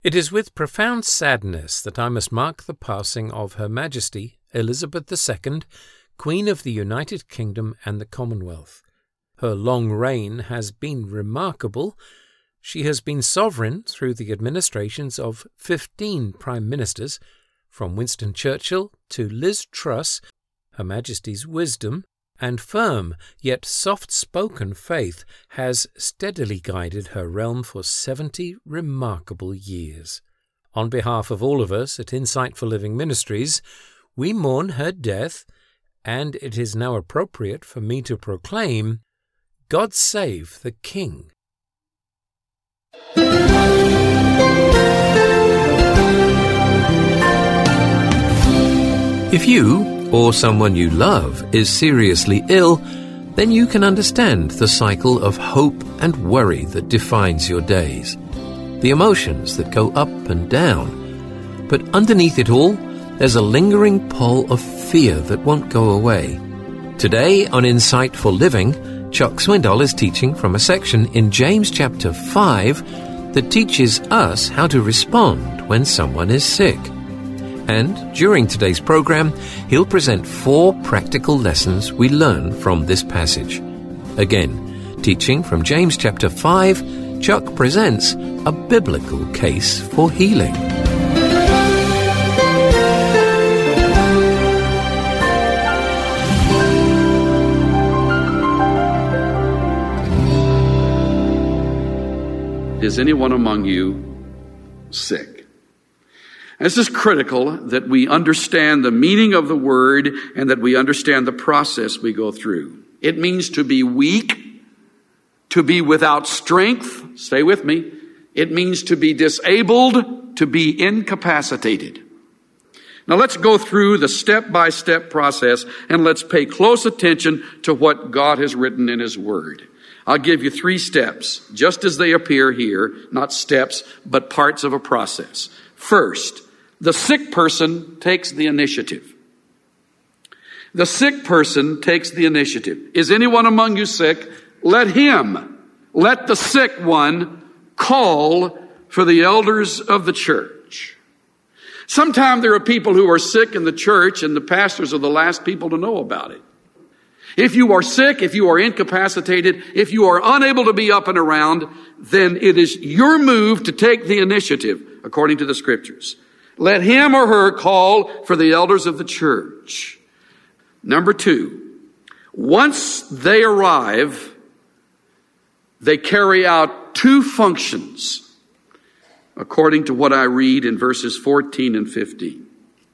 It is with profound sadness that I must mark the passing of Her Majesty Elizabeth II, Queen of the United Kingdom and the Commonwealth. Her long reign has been remarkable. She has been sovereign through the administrations of 15 Prime Ministers, from Winston Churchill to Liz Truss. Her Majesty's wisdom and firm yet soft-spoken faith has steadily guided her realm for 70 remarkable years. On behalf of all of us at Insight for Living Ministries, we mourn her death, and it is now appropriate for me to proclaim, God save the King. If you or someone you love is seriously ill, then you can understand the cycle of hope and worry that defines your days, the emotions that go up and down. But underneath it all, there's a lingering pull of fear that won't go away. Today on Insight for Living, Chuck Swindoll is teaching from a section in James chapter 5 that teaches us how to respond when someone is sick. And during today's program, he'll present 4 practical lessons we learn from this passage. Again, teaching from James chapter 5, Chuck presents a biblical case for healing. Is anyone among you sick? This is critical that we understand the meaning of the word and that we understand the process we go through. It means to be weak, to be without strength. Stay with me. It means to be disabled, to be incapacitated. Now let's go through the step-by-step process and let's pay close attention to what God has written in His Word. I'll give you 3 steps, just as they appear here, not steps, but parts of a process. First, the sick person takes the initiative. The sick person takes the initiative. Is anyone among you sick? Let the sick one call for the elders of the church. Sometimes there are people who are sick in the church and the pastors are the last people to know about it. If you are sick, if you are incapacitated, if you are unable to be up and around, then it is your move to take the initiative, according to the Scriptures. Let him or her call for the elders of the church. Number 2, once they arrive, they carry out 2 functions, according to what I read in verses 14 and 15.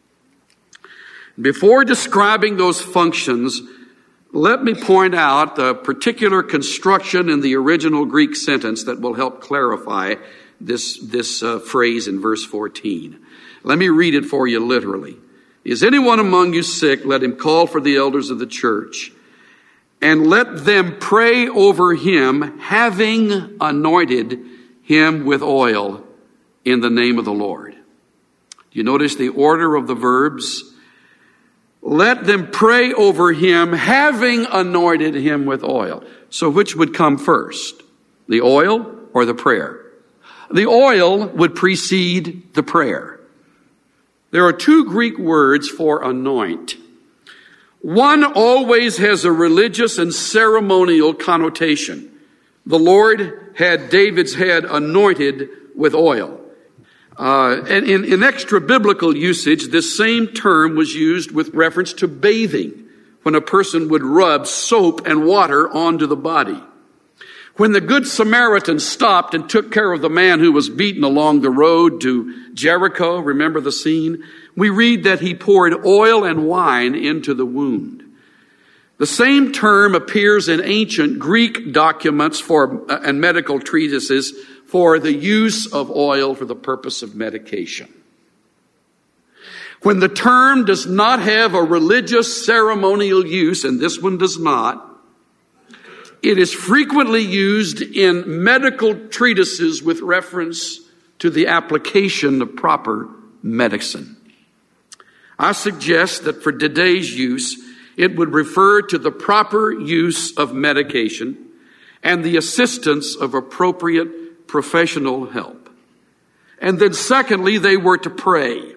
Before describing those functions, let me point out the particular construction in the original Greek sentence that will help clarify this phrase in verse 14. Let me read it for you literally. Is anyone among you sick? Let him call for the elders of the church, and let them pray over him, having anointed him with oil in the name of the Lord. You notice the order of the verbs? Let them pray over him, having anointed him with oil. So which would come first? The oil or the prayer? The oil would precede the prayer. There are 2 Greek words for anoint. One always has a religious and ceremonial connotation. The Lord had David's head anointed with oil. And in extra-biblical usage, this same term was used with reference to bathing, when a person would rub soap and water onto the body. When the Good Samaritan stopped and took care of the man who was beaten along the road to Jericho, remember the scene? We read that he poured oil and wine into the wound. The same term appears in ancient Greek documents and medical treatises for the use of oil for the purpose of medication. When the term does not have a religious ceremonial use, and this one does not, it is frequently used in medical treatises with reference to the application of proper medicine. I suggest that for today's use, it would refer to the proper use of medication and the assistance of appropriate professional help. And then secondly, they were to pray.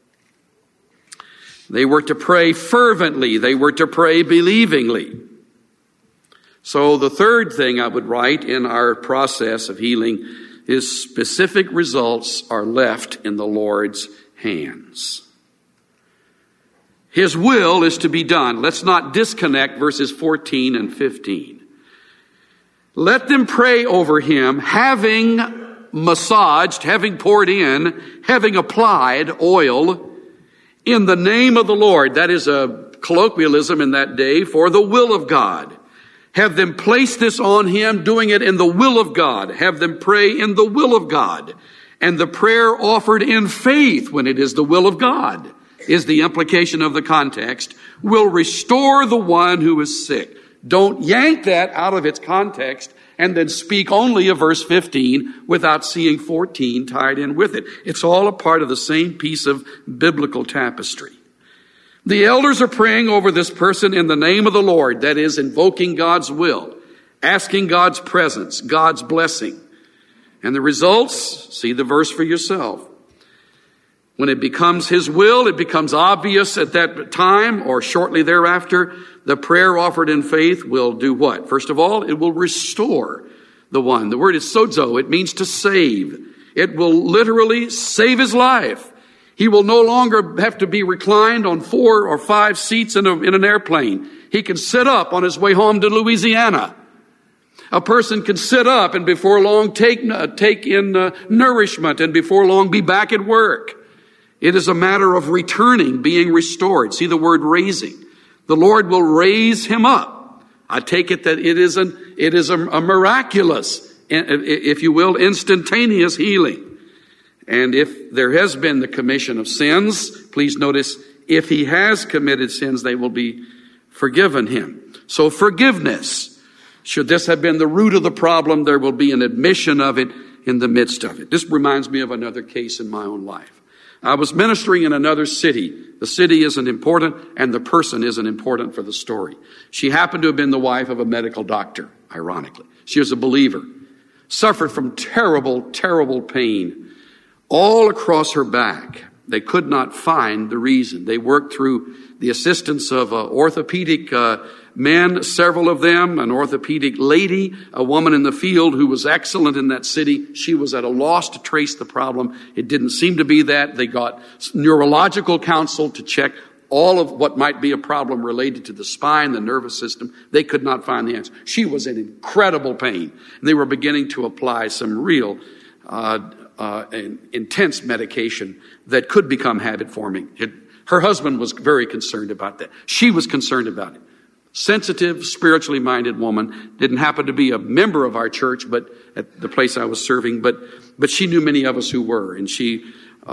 They were to pray fervently. They were to pray believingly. So the third thing I would write in our process of healing is specific results are left in the Lord's hands. His will is to be done. Let's not disconnect verses 14 and 15. Let them pray over him, having massaged, having poured in, having applied oil in the name of the Lord. That is a colloquialism in that day for the will of God. Have them place this on him, doing it in the will of God. Have them pray in the will of God. And the prayer offered in faith when it is the will of God, is the implication of the context, will restore the one who is sick. Don't yank that out of its context and then speak only of verse 15 without seeing 14 tied in with it. It's all a part of the same piece of biblical tapestry. The elders are praying over this person in the name of the Lord, that is, invoking God's will, asking God's presence, God's blessing. And the results, see the verse for yourself. When it becomes his will, it becomes obvious at that time or shortly thereafter, the prayer offered in faith will do what? First of all, it will restore the one. The word is sozo. It means to save. It will literally save his life. He will no longer have to be reclined on 4 or 5 seats in an airplane. He can sit up on his way home to Louisiana. A person can sit up and before long take in nourishment and before long be back at work. It is a matter of returning, being restored. See the word raising. The Lord will raise him up. I take it that it is a miraculous, if you will, instantaneous healing. And if there has been the commission of sins, please notice, if he has committed sins, they will be forgiven him. So forgiveness, should this have been the root of the problem, there will be an admission of it in the midst of it. This reminds me of another case in my own life. I was ministering in another city. The city isn't important, and the person isn't important for the story. She happened to have been the wife of a medical doctor, ironically. She was a believer, suffered from terrible, terrible pain all across her back. They could not find the reason. They worked through the assistance of orthopedic men, several of them, an orthopedic lady, a woman in the field who was excellent in that city. She was at a loss to trace the problem. It didn't seem to be that. They got neurological counsel to check all of what might be a problem related to the spine, the nervous system. They could not find the answer. She was in incredible pain. And they were beginning to apply some real intense medication that could become habit forming. Her husband was very concerned about that. She was concerned about it. Sensitive, spiritually minded woman, didn't happen to be a member of our church, but at the place I was serving, but she knew many of us who were, and she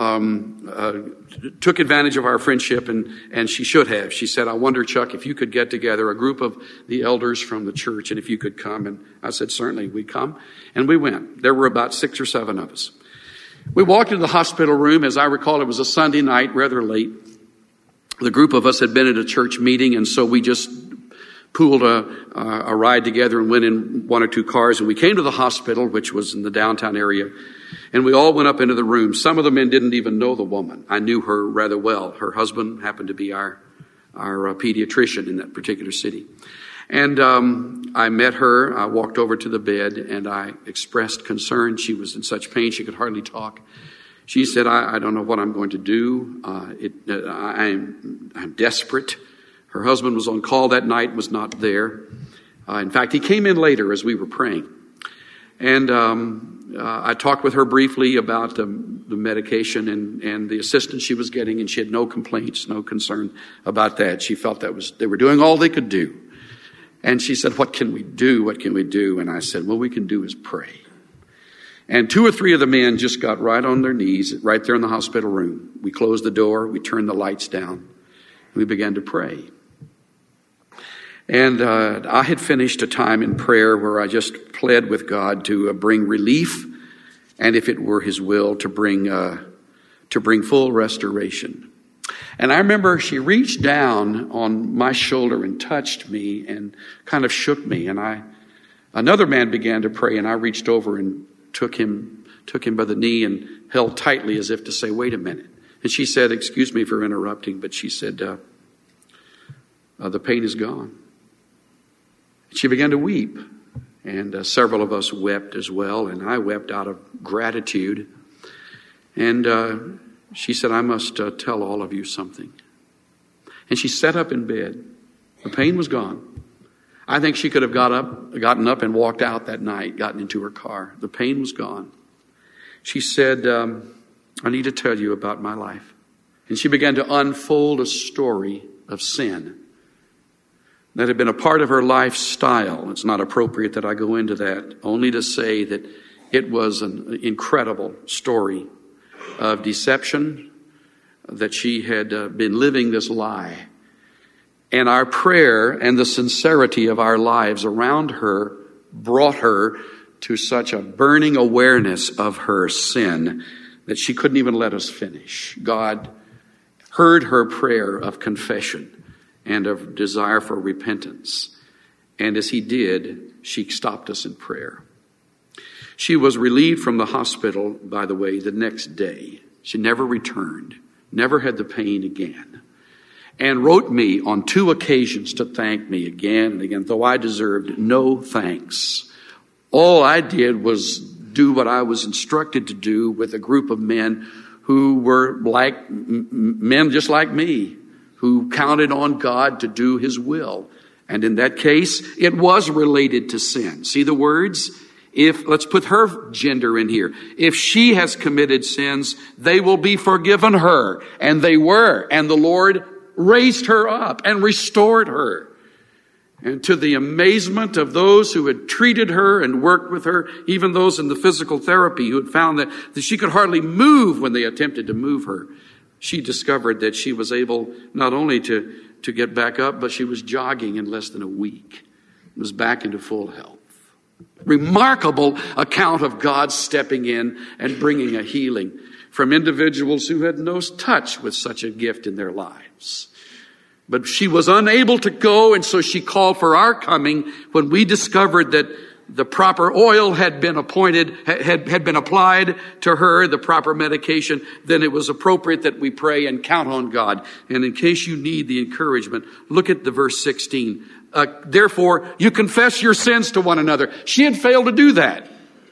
took advantage of our friendship, and she should have. She said, I wonder, Chuck, if you could get together a group of the elders from the church, and if you could come. And I said, certainly, we come. And we went. There were about 6 or 7 of us. We walked into the hospital room. As I recall, it was a Sunday night, rather late. The group of us had been at a church meeting, and so we just pooled a ride together and went in 1 or 2 cars. And we came to the hospital, which was in the downtown area, and we all went up into the room. Some of the men didn't even know the woman. I knew her rather well. Her husband happened to be our pediatrician in that particular city. And I met her. I walked over to the bed, and I expressed concern. She was in such pain she could hardly talk. She said, I don't know what I'm going to do. I'm desperate. Her husband was on call that night, was not there. In fact, he came in later as we were praying. And I talked with her briefly about the medication and the assistance she was getting, and she had no complaints, no concern about that. She felt they were doing all they could do. And she said, what can we do? What can we do? And I said, what we can do is pray. And 2 or 3 of the men just got right on their knees right there in the hospital room. We closed the door. We turned the lights down. We began to pray. And I had finished a time in prayer where I just pled with God to bring relief, and if it were his will, to bring full restoration. And I remember she reached down on my shoulder and touched me and kind of shook me. And another man began to pray, and I reached over and took him took him by the knee and held tightly as if to say, wait a minute. And she said, excuse me for interrupting, but she said, the pain is gone. She began to weep, and several of us wept as well, and I wept out of gratitude. And she said, I must tell all of you something. And she sat up in bed. The pain was gone. I think she could have gotten up and walked out that night, gotten into her car. The pain was gone. She said, I need to tell you about my life. And she began to unfold a story of sin that had been a part of her lifestyle. It's not appropriate that I go into that, only to say that it was an incredible story of deception, that she had been living this lie. And our prayer and the sincerity of our lives around her brought her to such a burning awareness of her sin that she couldn't even let us finish. God heard her prayer of confession and of desire for repentance. And as he did, she stopped us in prayer. She was relieved from the hospital, by the way, the next day. She never returned, never had the pain again, and wrote me on 2 occasions to thank me again and again, though I deserved no thanks. All I did was do what I was instructed to do with a group of men who were like men just like me, who counted on God to do his will. And in that case, it was related to sin. See the words? Let's put her gender in here. If she has committed sins, they will be forgiven her. And they were. And the Lord raised her up and restored her. And to the amazement of those who had treated her and worked with her, even those in the physical therapy who had found that she could hardly move when they attempted to move her, she discovered that she was able not only to get back up, but she was jogging in less than a week. Was back into full health. Remarkable account of God stepping in and bringing a healing from individuals who had no touch with such a gift in their lives. But she was unable to go, and so she called for our coming when we discovered that the proper oil had been had been applied to her, the proper medication. Then it was appropriate that we pray and count on God. And in case you need the encouragement, look at the verse 16. Therefore, you confess your sins to one another. She had failed to do that.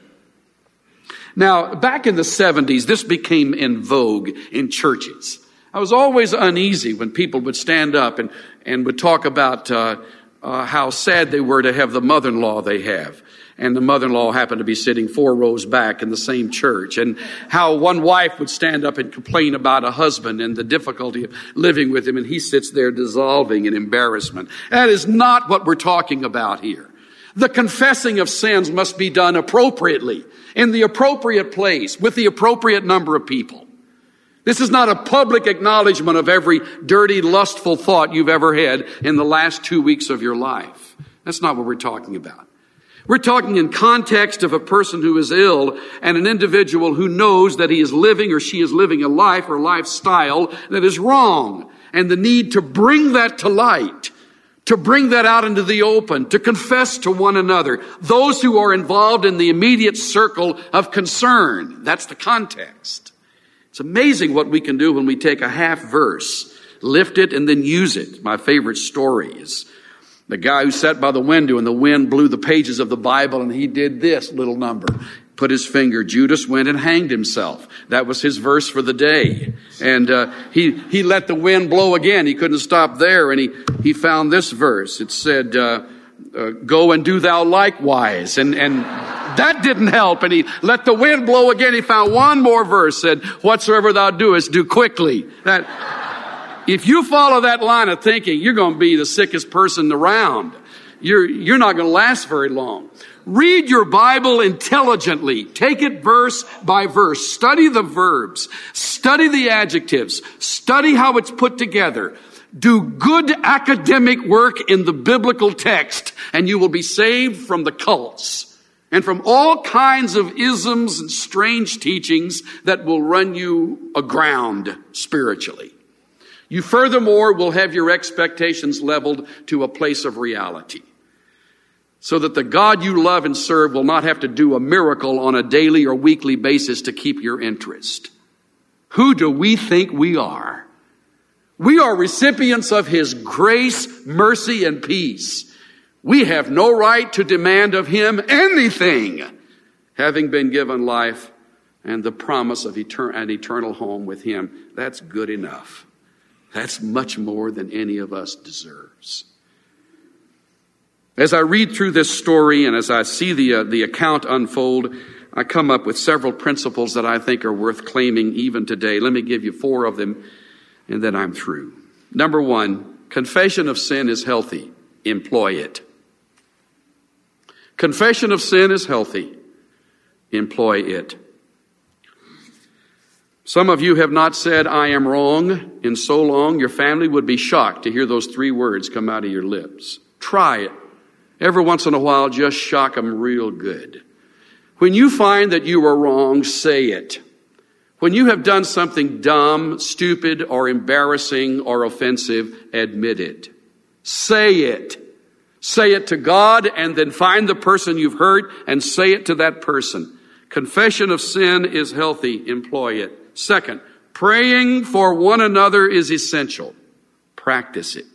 Now, back in the 70s, this became in vogue in churches. I was always uneasy when people would stand up and would talk about how sad they were to have the mother-in-law they have. And the mother-in-law happened to be sitting 4 rows back in the same church. And how one wife would stand up and complain about a husband and the difficulty of living with him. And he sits there dissolving in embarrassment. That is not what we're talking about here. The confessing of sins must be done appropriately, in the appropriate place, with the appropriate number of people. This is not a public acknowledgement of every dirty, lustful thought you've ever had in the last 2 weeks of your life. That's not what we're talking about. We're talking in context of a person who is ill and an individual who knows that he is living or she is living a life or lifestyle that is wrong, and the need to bring that to light, to bring that out into the open, to confess to one another, those who are involved in the immediate circle of concern. That's the context. It's amazing what we can do when we take a half verse, lift it, and then use it. My favorite story is the guy who sat by the window and the wind blew the pages of the Bible and he did this little number. Put his finger. Judas went and hanged himself. That was his verse for the day. And he let the wind blow again. He couldn't stop there. And he found this verse. It said, go and do thou likewise. And that didn't help. And he let the wind blow again. He found one more verse. Said, whatsoever thou doest, do quickly. If you follow that line of thinking, you're going to be the sickest person around. You're not going to last very long. Read your Bible intelligently. Take it verse by verse. Study the verbs. Study the adjectives. Study how it's put together. Do good academic work in the biblical text, and you will be saved from the cults and from all kinds of isms and strange teachings that will run you aground spiritually. You furthermore will have your expectations leveled to a place of reality. so that the God you love and serve will not have to do a miracle on a daily or weekly basis to keep your interest. Who do we think we are? We are recipients of His grace, mercy, and peace. We have no right to demand of Him anything, having been given life and the promise of an eternal home with Him. That's good enough. That's much more than any of us deserves. As I read through this story and as I see the account unfold, I come up with several principles that I think are worth claiming even today. Let me give you 4 of them, and then I'm through. Number 1, confession of sin is healthy. Employ it. Confession of sin is healthy. Employ it. Some of you have not said, I am wrong, in so long your family would be shocked to hear those 3 words come out of your lips. Try it. Every once in a while, just shock them real good. When you find that you are wrong, say it. When you have done something dumb, stupid, or embarrassing, or offensive, admit it. Say it. Say it to God, and then find the person you've hurt and say it to that person. Confession of sin is healthy. Employ it. Second, praying for one another is essential. Practice it.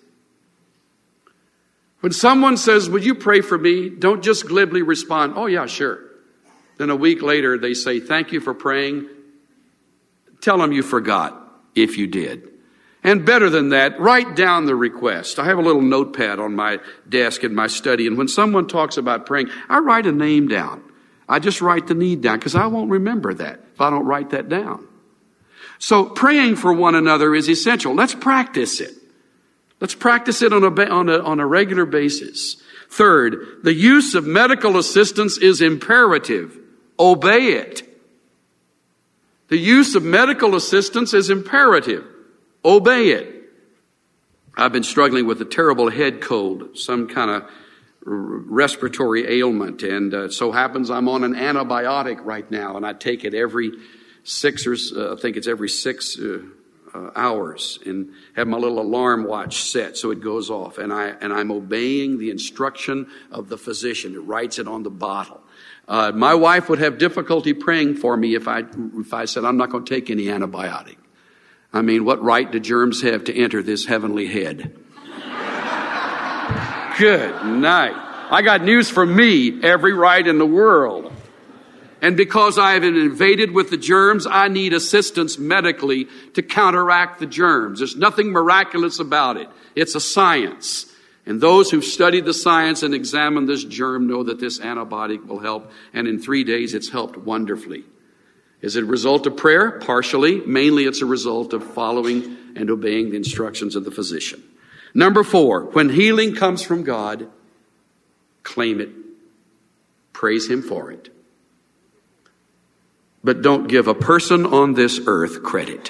When someone says, would you pray for me? Don't just glibly respond, oh yeah, sure. Then a week later they say, thank you for praying. Tell them you forgot, if you did. And better than that, write down the request. I have a little notepad on my desk in my study, and when someone talks about praying, I write a name down. I just write the need down because I won't remember that if I don't write that down. So praying for one another is essential. Let's practice it. Let's practice it on a regular basis. Third, the use of medical assistance is imperative. Obey it. The use of medical assistance is imperative. Obey it. I've been struggling with a terrible head cold, some kind of respiratory ailment, and it so happens I'm on an antibiotic right now, and I take it every 6 hours, and have my little alarm watch set so it goes off, and I'm obeying the instruction of the physician. It writes it on the bottle. My wife would have difficulty praying for me if I said I'm not going to take any antibiotic. I mean, what right do germs have to enter this heavenly head? Good night. I got news for me, every right in the world. And because I have been invaded with the germs, I need assistance medically to counteract the germs. There's nothing miraculous about it. It's a science. And those who've studied the science and examined this germ know that this antibiotic will help. And in 3 days, it's helped wonderfully. Is it a result of prayer? Partially. Mainly, it's a result of following and obeying the instructions of the physician. Number 4, when healing comes from God, claim it. Praise Him for it. But don't give a person on this earth credit.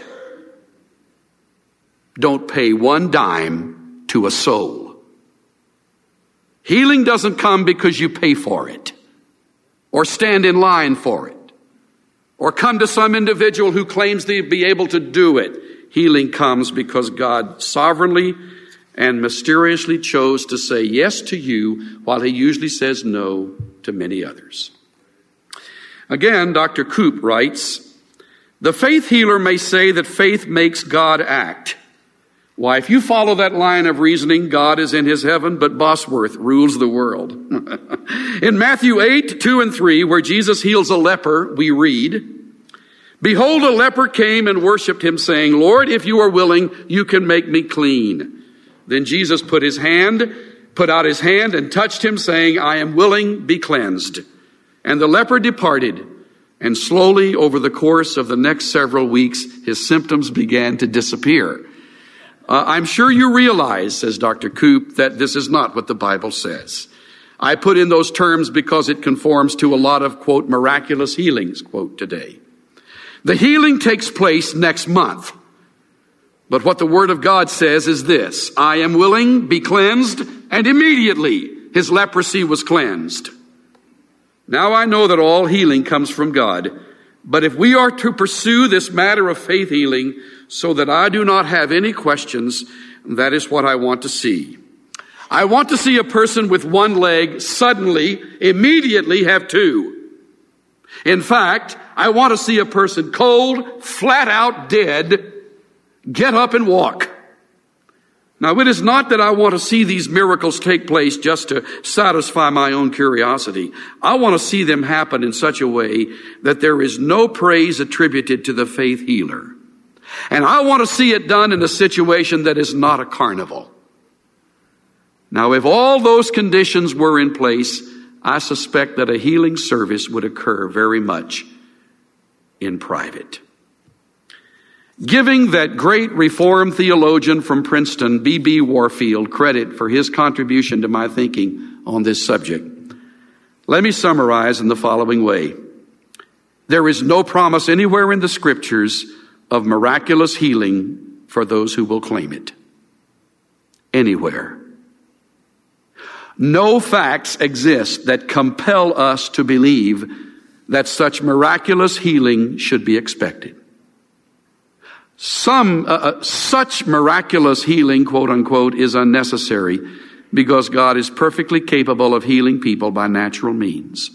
Don't pay one dime to a soul. Healing doesn't come because you pay for it, or stand in line for it, or come to some individual who claims to be able to do it. Healing comes because God sovereignly and mysteriously chose to say yes to you while He usually says no to many others. Again, Dr. Koop writes, the faith healer may say that faith makes God act. Why, if you follow that line of reasoning, God is in His heaven, but Bosworth rules the world. In Matthew 8:2-3, where Jesus heals a leper, we read, behold, a leper came and worshipped Him, saying, Lord, if you are willing, you can make me clean. Then Jesus put out his hand and touched him, saying, I am willing, be cleansed. And the leper departed, and slowly over the course of the next several weeks, his symptoms began to disappear. I'm sure you realize, says Dr. Koop, that this is not what the Bible says. I put in those terms because it conforms to a lot of, quote, miraculous healings, quote, today. The healing takes place next month. But what the Word of God says is this, I am willing, be cleansed, and immediately his leprosy was cleansed. Now I know that all healing comes from God, but if we are to pursue this matter of faith healing so that I do not have any questions, that is what I want to see. I want to see a person with one leg suddenly, immediately have two. In fact, I want to see a person cold, flat out dead, get up and walk. Now, it is not that I want to see these miracles take place just to satisfy my own curiosity. I want to see them happen in such a way that there is no praise attributed to the faith healer. And I want to see it done in a situation that is not a carnival. Now, if all those conditions were in place, I suspect that a healing service would occur very much in private. Giving that great Reformed theologian from Princeton, B.B. Warfield, credit for his contribution to my thinking on this subject, let me summarize in the following way. There is no promise anywhere in the Scriptures of miraculous healing for those who will claim it. Anywhere. No facts exist that compel us to believe that miraculous healing should be expected. Such miraculous healing, quote unquote, is unnecessary because God is perfectly capable of healing people by natural means.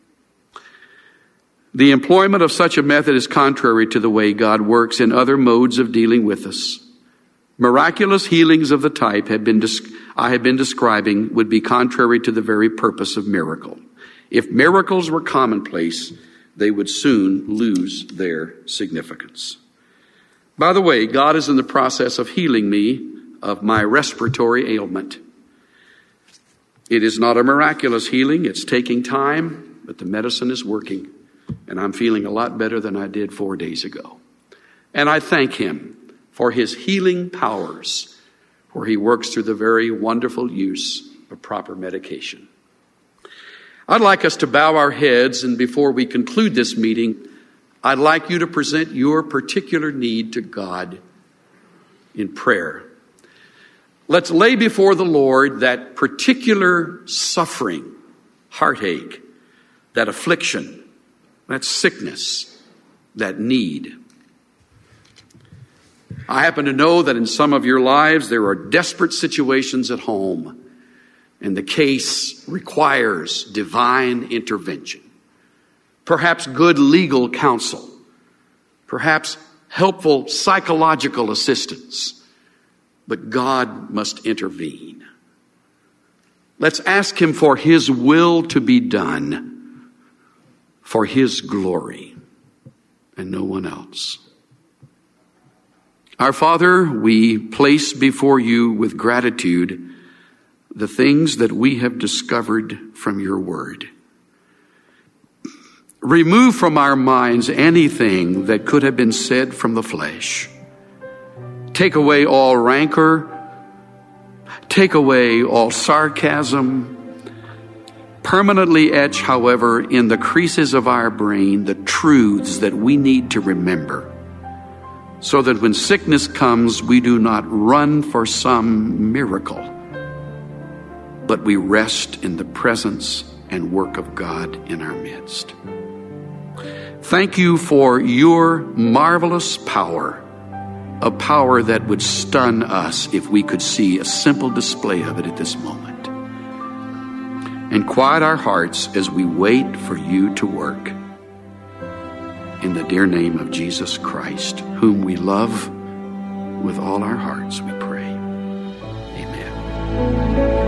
The employment of such a method is contrary to the way God works in other modes of dealing with us. Miraculous healings of the type I have been describing would be contrary to the very purpose of miracle. If miracles were commonplace, they would soon lose their significance. By the way, God is in the process of healing me of my respiratory ailment. It is not a miraculous healing. It's taking time, but the medicine is working, and I'm feeling a lot better than I did 4 days ago. And I thank Him for His healing powers, where He works through the very wonderful use of proper medication. I'd like us to bow our heads, and before we conclude this meeting, I'd like you to present your particular need to God in prayer. Let's lay before the Lord that particular suffering, heartache, that affliction, that sickness, that need. I happen to know that in some of your lives there are desperate situations at home, and the case requires divine intervention. Perhaps good legal counsel, perhaps helpful psychological assistance, but God must intervene. Let's ask Him for His will to be done, for His glory, and no one else. Our Father, we place before You with gratitude the things that we have discovered from Your Word. Remove from our minds anything that could have been said from the flesh. Take away all rancor. Take away all sarcasm. Permanently etch, however, in the creases of our brain the truths that we need to remember, so that when sickness comes, we do not run for some miracle, but we rest in the presence and work of God in our midst. Thank You for Your marvelous power, a power that would stun us if we could see a simple display of it at this moment. And quiet our hearts as we wait for You to work. In the dear name of Jesus Christ, whom we love with all our hearts, we pray. Amen.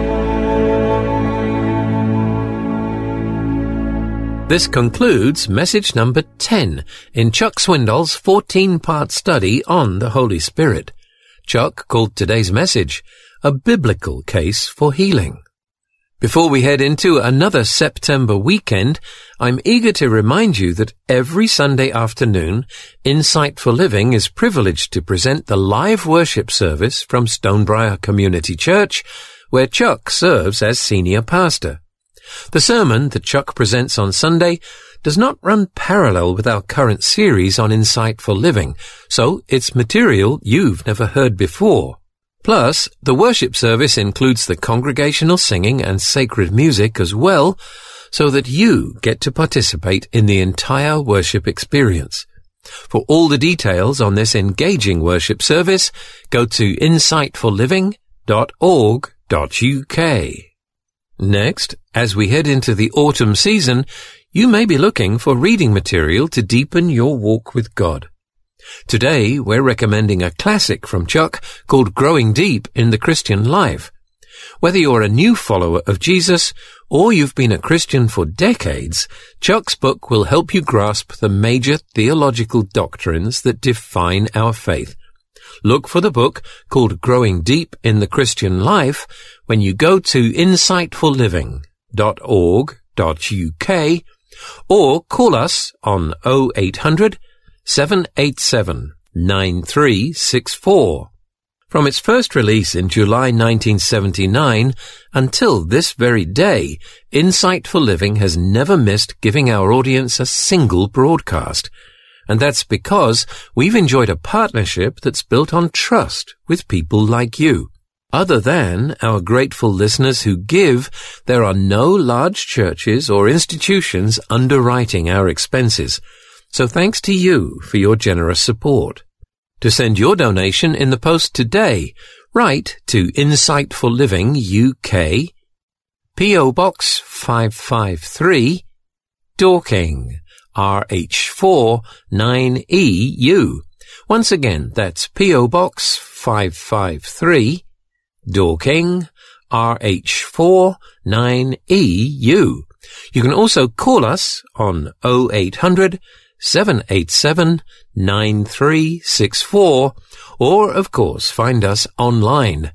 This concludes message number 10 in Chuck Swindoll's 14-part study on the Holy Spirit. Chuck called today's message A Biblical Case for Healing. Before we head into another September weekend, I'm eager to remind you that every Sunday afternoon, Insight for Living is privileged to present the live worship service from Stonebriar Community Church, where Chuck serves as senior pastor. The sermon that Chuck presents on Sunday does not run parallel with our current series on Insight for Living, so it's material you've never heard before. Plus, the worship service includes the congregational singing and sacred music as well, so that you get to participate in the entire worship experience. For all the details on this engaging worship service, go to insightforliving.org.au. Next, as we head into the autumn season, you may be looking for reading material to deepen your walk with God. Today, we're recommending a classic from Chuck called Growing Deep in the Christian Life. Whether you're a new follower of Jesus or you've been a Christian for decades, Chuck's book will help you grasp the major theological doctrines that define our faith. Look for the book called Growing Deep in the Christian Life when you go to insightfulliving.org.uk or call us on 0800 787 9364. From its first release in July 1979 until this very day, Insight for Living has never missed giving our audience a single broadcast. And that's because we've enjoyed a partnership that's built on trust with people like you. Other than our grateful listeners who give, there are no large churches or institutions underwriting our expenses. So thanks to you for your generous support. To send your donation in the post today, write to Insight for Living UK, P.O. Box 553, Dorking, RH4 9EU. Once again, that's P.O. Box 553, Dorking, RH4 9EU. You can also call us on 0800 787 9364 or, of course, find us online,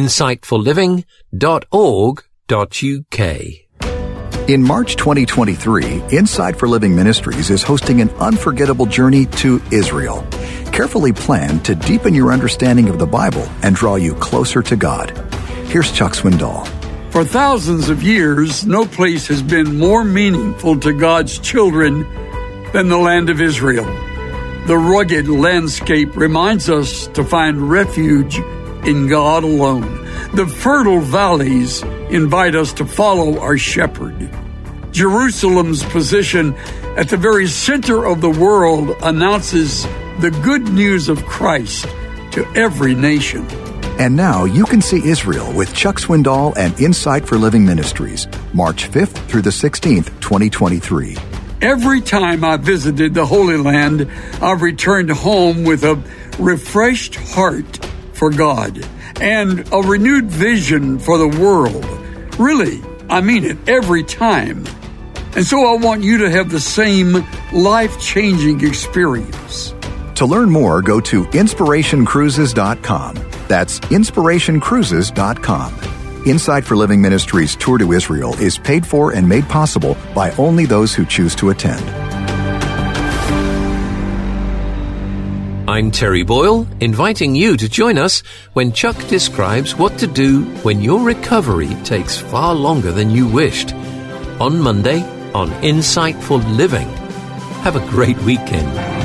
insightforliving.org.uk. In March 2023, Insight for Living Ministries is hosting an unforgettable journey to Israel, carefully planned to deepen your understanding of the Bible and draw you closer to God. Here's Chuck Swindoll. For thousands of years, no place has been more meaningful to God's children than the land of Israel. The rugged landscape reminds us to find refuge in God alone. The fertile valleys invite us to follow our shepherd. Jerusalem's position at the very center of the world announces the good news of Christ to every nation. And now you can see Israel with Chuck Swindoll and Insight for Living Ministries, March 5th through the 16th, 2023. Every time I visited the Holy Land, I've returned home with a refreshed heart for God and a renewed vision for the world. Really, I mean it every time. And so I want you to have the same life-changing experience. To learn more, go to inspirationcruises.com. That's inspirationcruises.com. Insight for Living Ministries' tour to Israel is paid for and made possible by only those who choose to attend. I'm Terry Boyle, inviting you to join us when Chuck describes what to do when your recovery takes far longer than you wished. On Monday, on Insight for Living. Have a great weekend.